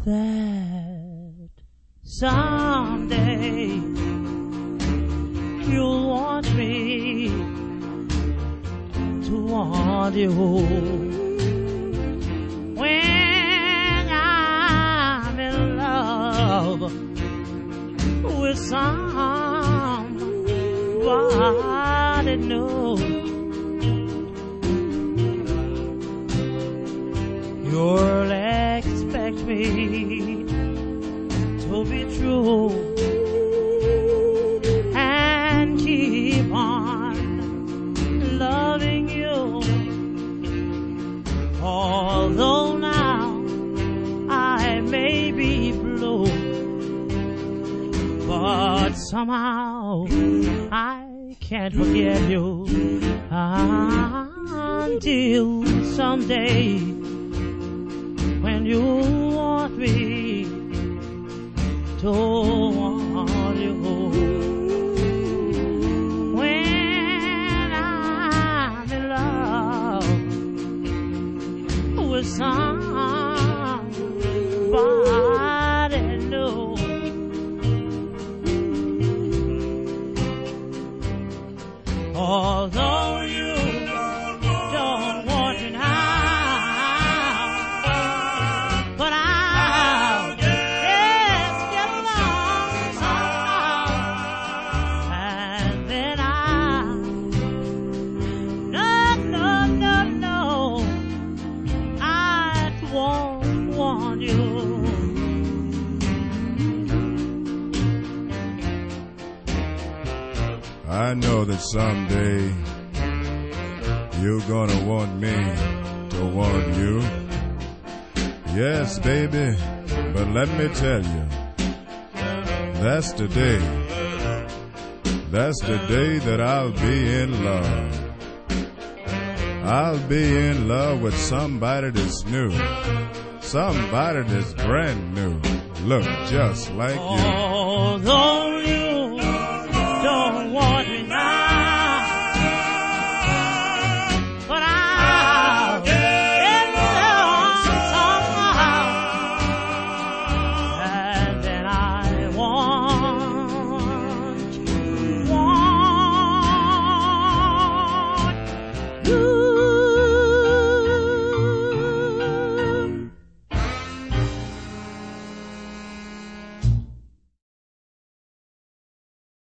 that someday you'll want me to want you. When I'm in love with somebody new, you'll expect me to be true and keep on loving you. Although now I may be blue, but somehow I can't forget you until someday when you want me to want you. When I'm in love with somebody new, although you don't want me now, but I'll just get along somehow, and then no, I won't want you. I know that someday you're gonna want me to want you. Yes, baby, but let me tell you, that's the day that I'll be in love. I'll be in love with somebody that's new, somebody that's brand new, look just like you. Although